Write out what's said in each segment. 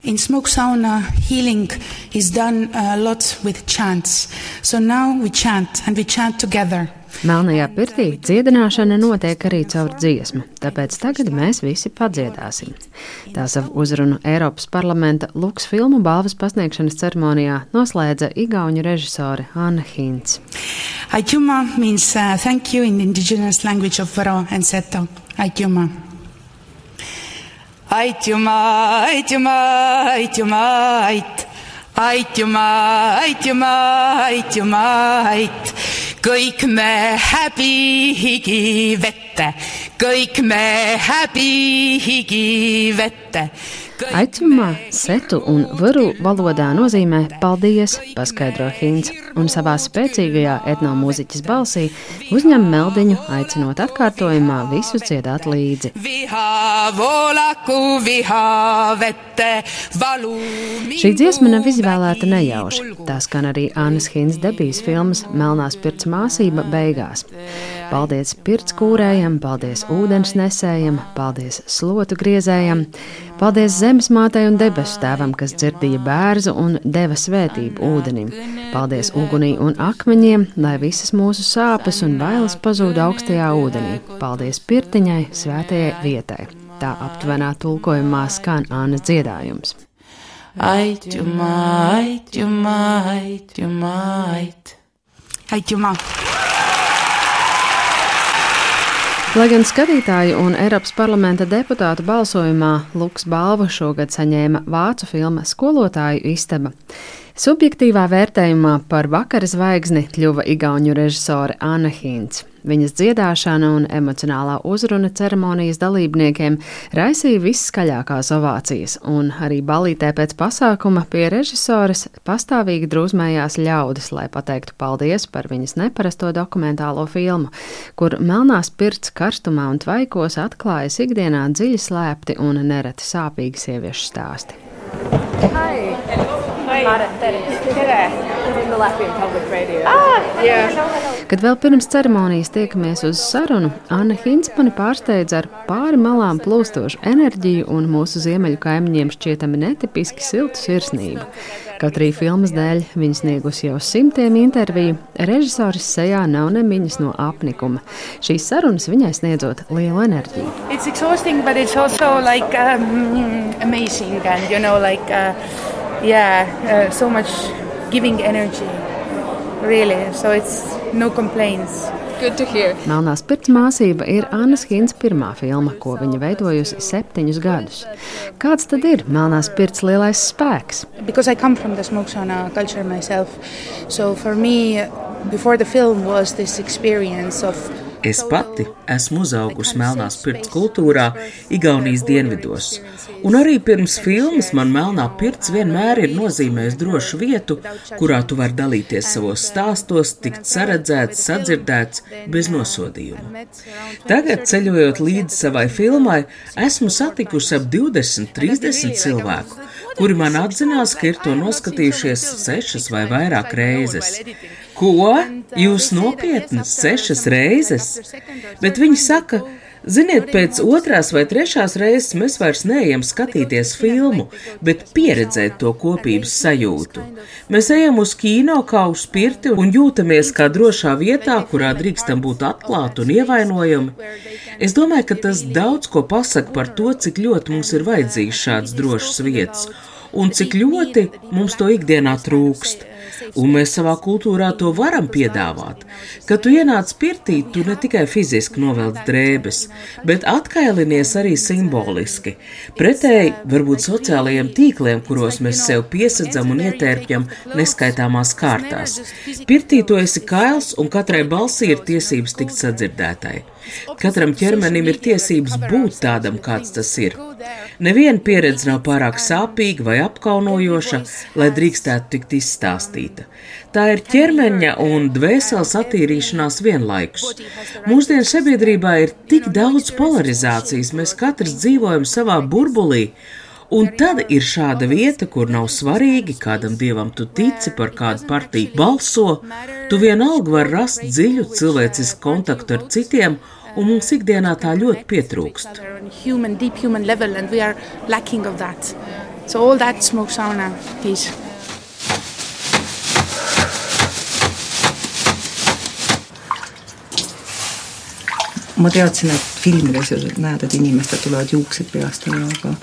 In smoke sauna, healing is done a lot with chants. So now we chant and we chant together. Melnajā pirtī dziedināšana notiek arī caur dziesmu, tāpēc tagad mēs visi padziedāsim. Tā savu uzrunu Eiropas parlamenta Lux filmu balvas pasniegšanas ceremonijā noslēdza igauņu režisore Anna Hinz. Aitjuma means thank you in the indigenous language of Varo and Seto. Aitjuma. Aitjuma, aitjuma, aitjuma, ait. Aitjuma, aitjuma, aitjuma, ait. Kõik me häbi vette, kõik me häbi vette. Aitjumā setu un varu valodā nozīmē paldies, paskaidro Hinz, un savā spēcīgajā etnomūziķis balsī uzņem meldiņu, aicinot atkārtojumā visus dziedāt līdzi. Šī dziesma nav izvēlēta nejauši. Tā skan arī Annas Hinz debijas filmas Melnās pirts māsība beigās. Paldies pirts kūrējam, paldies ūdens nesējam, paldies slotu griezējam, paldies zemes mātei un debesu tēvam, kas dzirdīja bērzu un deva svētību ūdenim. Paldies ugunī un akmeņiem, lai visas mūsu sāpes un bailes pazūd augstajā ūdenī. Paldies pirtiņai, svētajai vietai. Tā aptuvenā tulkojumā skan Annas dziedājums. Aitjuma, aitjuma, aitjuma, ait. Aitjuma. Lai gan skatītāju un Eiropas parlamenta deputātu balsojumā Lux balvu šogad saņēma vācu filma Skolotāju istaba, subjektīvā vērtējumā par vakara zvaigzni kļuva igauņu režisore Anna Hinz. Viņas dziedāšana un emocionālā uzruna ceremonijas dalībniekiem raisīja visskaļākās ovācijas, un arī balītē pēc pasākuma pie režisoras pastāvīgi drūzmējās ļaudis, lai pateiktu paldies par viņas neparasto dokumentālo filmu, kur melnās pirts karstumā un tvaikos atklājas ikdienā dziļi slēpti un nereti sāpīgi sieviešu stāsti. Hi. Kad vēl pirms ceremonijas tiekamies uz sarunu, Anna Hinz mani pārsteidza ar pāri malām plūstošu enerģiju un mūsu ziemeļu kaimiņiem šķietami netipiski siltu sirsnību. Kaut arī filmas dēļ viņa sniegusi jau simtiem interviju, režisoris sejā nav nemiņas no apnikuma. Šīs sarunas viņai sniedzot lielu enerģiju. It's exhausting, but it's also like amazing and so much giving energy, really. So it's no complaints. Good to hear. Melnās pirts māsība ir Annas Hinz pirmā filma, ko viņa veidojusi 7 gadus. Kāds tad ir Melnās pirts lielais spēks? Because I come from the smoke sauna culture myself, so for me, before the film was this experience of Es pati esmu uzaugusi Melnās pirts kultūrā Igaunijas dienvidos, un arī pirms filmas man Melnā pirts vienmēr ir nozīmējis drošu vietu, kurā tu vari dalīties savos stāstos, tikt saredzēts, sadzirdēts, bez nosodījuma. Tagad, ceļojot līdz savai filmai, esmu satikusi ap 20-30 cilvēku, kuri man atzinās, ka ir to noskatījušies 6 vai vairāk reizes. Ko? Jūs nopietni 6 reizes? Bet viņi saka, ziniet, pēc 2. vai 3. reizes mēs vairs neejam skatīties filmu, bet pieredzēt to kopības sajūtu. Mēs ejam uz kino kā uz pirti un jūtamies kā drošā vietā, kurā drīkstam būt atklāti un ievainojami. Es domāju, ka tas daudz ko pasaka par to, cik ļoti mums ir vajadzīgs šāds drošs vietas un cik ļoti mums to ikdienā trūkst. Un mēs savā kultūrā to varam piedāvāt. Kad tu ienāc pirtī, tu ne tikai fiziski novelc drēbes, bet atkailinies arī simboliski. Pretēji varbūt sociālajiem tīkliem, kuros mēs sev piesadzam un ietērpjam neskaitāmās kārtās. Pirtī tu esi kails un katrai balsī ir tiesības tikt sadzirdētai. Katram ķermenim ir tiesības būt tādam, kāds tas ir. Neviena pieredze nav pārāk sāpīga vai apkaunojoša, lai drīkstētu tikt izstāstīta. Tā ir ķermeņa un dvēseles attīrīšanās vienlaikus. Mūsdienu sabiedrībā ir tik daudz polarizācijas, mēs katrs dzīvojam savā burbulī, un tad ir šāda vieta, kur nav svarīgi, kādam dievam tu tici, par kādu partiju balso, tu vienalga var rast dziļu cilvēcisku kontaktu ar citiem, un mums ikdienā tā ļoti pietrūkst. So all that smoke sauna is. Ma teadsin, et filmides näed, et inimestel tulevad juuksed peast ära, aga...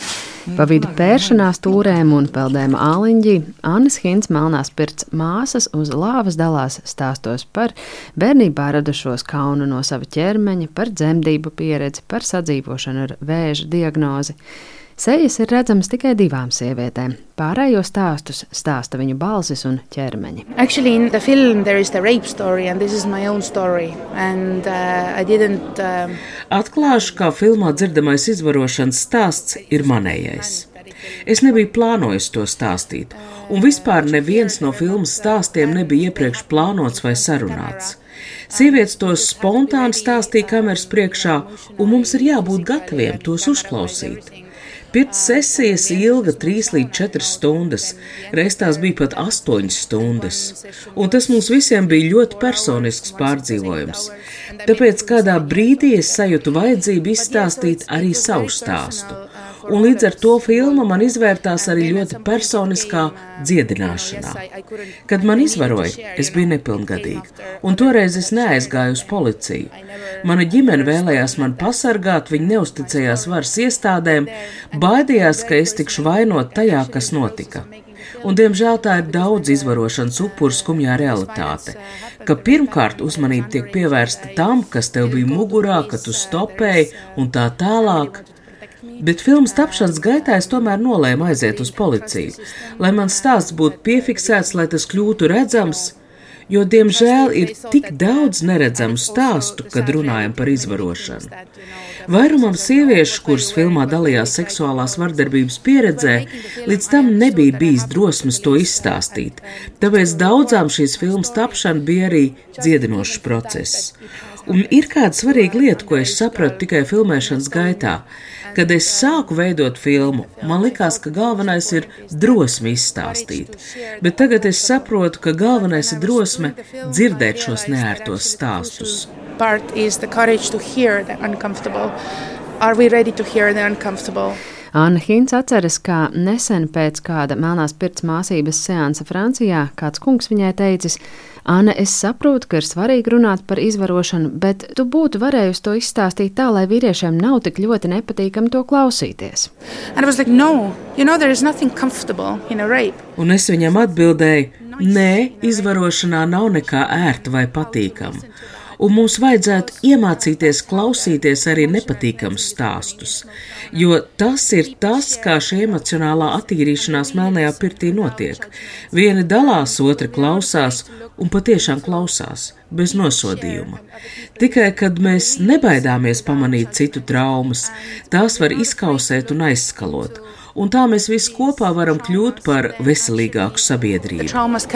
Pa vidu pēršanās tūrēm un peldēm āliņģī Annas Hinds Melnās pirts māsas uz lāvas dalās stāstos par bērnībā radušos kaunu no sava ķermeņa, par dzemdību pieredzi, par sadzīvošanu ar vēža diagnozi. Sejas ir redzamas tikai 2 sievietēm. Pārējo stāstus stāsta viņu balsis un ķermeņi. Actually, in the film there is the rape story and this is my own story. And I didn't... Atklāšu, kā filmā dzirdamais izvarošanas stāsts ir manējais. Es nebiju plānojis to stāstīt, un vispār neviens no filmas stāstiem nebija iepriekš plānots vai sarunāts. Sievietes tos spontāni stāstīja kameras priekšā, un mums ir jābūt gataviem tos uzklausīt. Pirts sesijas ilga 3 līdz 4 stundas, reiz tās bija pat 8 stundas, un tas mums visiem bija ļoti personisks pārdzīvojums. Tāpēc kādā brīdī es sajūtu vajadzību izstāstīt arī savu stāstu. Un līdz ar to filma man izvērtās arī ļoti personiskā dziedināšanā. Kad man izvaroja, es biju nepilngadīga, un toreiz es neaizgāju uz policiju. Mana ģimene vēlējās man pasargāt, viņi neusticējās varas iestādēm, baidījās, ka es tikšu vainot tajā, kas notika. Un, diemžēl, tā ir daudz izvarošanas upuru skumjā realitāte, ka pirmkārt uzmanība tiek pievērsta tam, kas tev bija mugurā, ka tu stopēji un tā tālāk. Bet filmas tapšanas gaitā es tomēr nolēmu aiziet uz policiju, lai mans stāsts būtu piefiksēts, lai tas kļūtu redzams, jo, diemžēl, ir tik daudz neredzamu stāstu, kad runājam par izvarošanu. Vairumam sieviešu, kuras filmā dalījās seksuālās vardarbības pieredzē, līdz tam nebija bijis drosmes to izstāstīt, tāpēc daudzām šīs filmas tapšana bija arī dziedinošs process. Un ir kāda svarīga lieta, ko es sapratu tikai filmēšanas gaitā. Kad es sāku veidot filmu, man likās, ka galvenais ir drosme izstāstīt, bet tagad es saprotu, ka galvenais ir drosme dzirdēt šos neērtos stāstus. Part is the courage to hear the uncomfortable. Are we ready to hear the uncomfortable? Anna Hinds atceras, kā nesen pēc kāda Melnās pirts māsības seansa Francijā kāds kungs viņai teicis: Anna, es saprotu, ka ir svarīgi runāt par izvarošanu, bet tu būtu varējusi to izstāstīt tā, lai vīriešiem nav tik ļoti nepatīkami to klausīties. Like, no, there is nothing comfortable in a rape. Un es viņam atbildēju: nē, izvarošanā nav nekā ērta vai patīkama. Un mums vajadzētu iemācīties klausīties arī nepatīkamus stāstus, jo tas ir tas, kā šī emocionālā attīrīšanās melnajā pirtī notiek. Vieni dalās, otri klausās un patiešām klausās, bez nosodījuma. Tikai, kad mēs nebaidāmies pamanīt citu traumas, tās var izkausēt un aizskalot. Un tā mēs visi kopā varam kļūt par veselīgāku sabiedrību.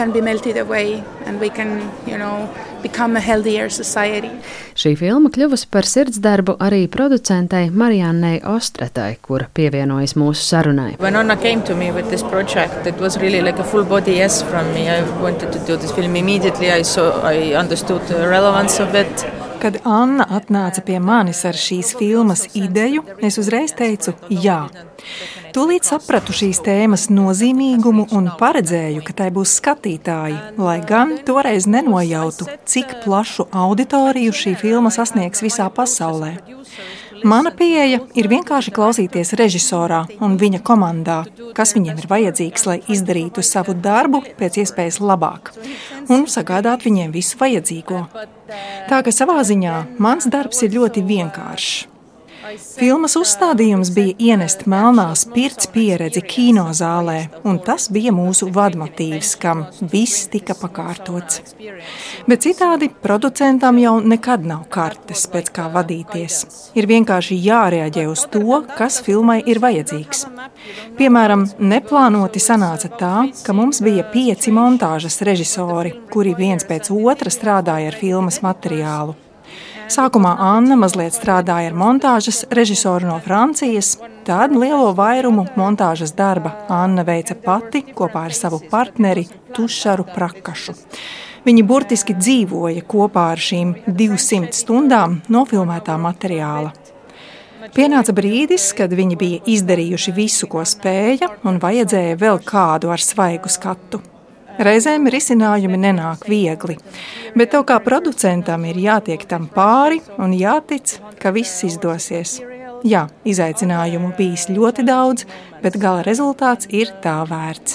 Šī filma kļuvusi par sirdsdarbu arī producentei Mariannei Ostretai, kura pievienojas mūsu sarunai. When Anna came to me with this project, it was really like a full body yes from me. I wanted to do this film immediately. I understood the relevance of it. Kad Anna atnāca pie manis ar šīs filmas ideju, es uzreiz teicu jā. Tūlīt sapratu šīs tēmas nozīmīgumu un paredzēju, ka tai būs skatītāji, lai gan toreiz nenojautu, cik plašu auditoriju šī filma sasniegs visā pasaulē. Mana pieeja ir vienkārši klausīties režisorā un viņa komandā, kas viņiem ir vajadzīgs, lai izdarītu savu darbu pēc iespējas labāk un sagādāt viņiem visu vajadzīgo. Tā ka savā ziņā mans darbs ir ļoti vienkāršs. Filmas uzstādījums bija ienest Melnās pirts pieredzi kinozālē, un tas bija mūsu vadmotīvs, kam viss tika pakārtots. Bet citādi producentam jau nekad nav kartes, pēc kā vadīties. Ir vienkārši jārēģē uz to, kas filmai ir vajadzīgs. Piemēram, neplānoti sanāca tā, ka mums bija 5 montāžas režisori, kuri viens pēc otra strādāja ar filmas materiālu. Sākumā Anna mazliet strādāja ar montāžas režisoru no Francijas, tad lielo vairumu montāžas darba Anna veica pati kopā ar savu partneri Tušaru Prakašu. Viņi burtiski dzīvoja kopā ar šīm 200 stundām nofilmētā materiāla. Pienāca brīdis, kad viņi bija izdarījuši visu, ko spēja, un vajadzēja vēl kādu ar svaigu skatu. Reizēm risinājumi nenāk viegli, bet tev kā producentam ir jātiek tam pāri un jātic, ka viss izdosies. Jā, izaicinājumu bijis ļoti daudz, bet gala rezultāts ir tā vērts.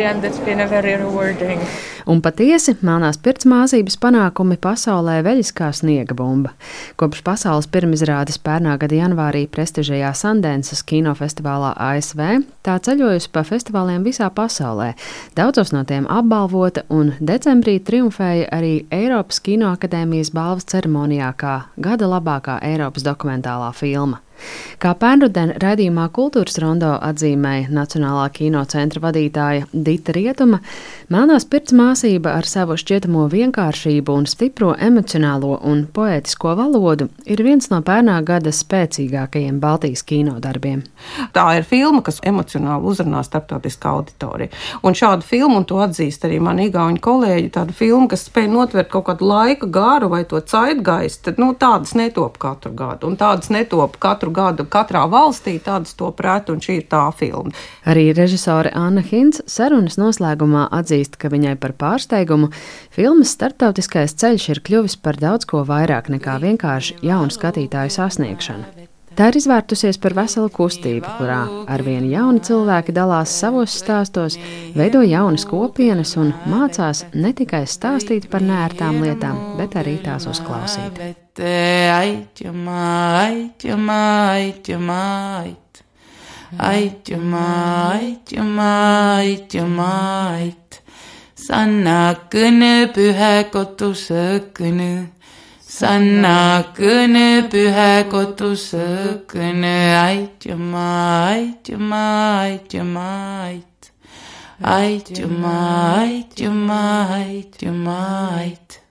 Un patiesi, Melnās Pirts mācības panākumi pasaulē veļas kā sniega bumba. Kopš pasaules pirmizrādes pērnā gada janvārī prestižajā Sundance kinofestivālā ASV, tā ceļojusi pa festivāliem visā pasaulē. Daudzos no tiem apbalvota, un decembrī triumfēja arī Eiropas Kinoakadēmijas balvas ceremonijā kā gada labākā Eiropas dokumentālā filma. Kā pērnruden raidījumā Kultūras rondo atzīmēja Nacionālā kino centra vadītāja Dita Rietuma, Melnās Pirts mācība ar savu šķietamo vienkāršību un stipro emocionālo un poētisko valodu ir viens no pērnā gada spēcīgākajiem Baltijas kinodarbiem. Tā ir filma, kas emocionāli uzrunā starptautiskā auditorija. Un šādu filmu, un to atzīst arī mani igauņu kolēģi, tādu filmu, kas spēj notvert kaut kādu laika garu vai to zeitgaistu, tādas netop katru gadu. Un tādas netop katru gadu katrā valstī, tādas to prēt, un šī ir tā filma. Arī režisore Anna Hinds sarunas noslēgumā atzīst, ka viņai par pārsteigumu filmas starptautiskais ceļš ir kļuvis par daudz ko vairāk nekā vienkārši jaunu skatītāju sasniegšanu. Tā ir izvērtusies par veselu kustību, kurā arvien jauni cilvēki dalās savos stāstos, veido jaunas kopienas un mācās ne tikai stāstīt par neērtām lietām, bet arī tās uzklausīt. Sanna kõne pühe kotusõkõne. Sanna kõne pühe kotusõkõne. Aitjuma, aitjuma, aitjuma, ait. Aitjuma, aitjuma, aitjuma, ait.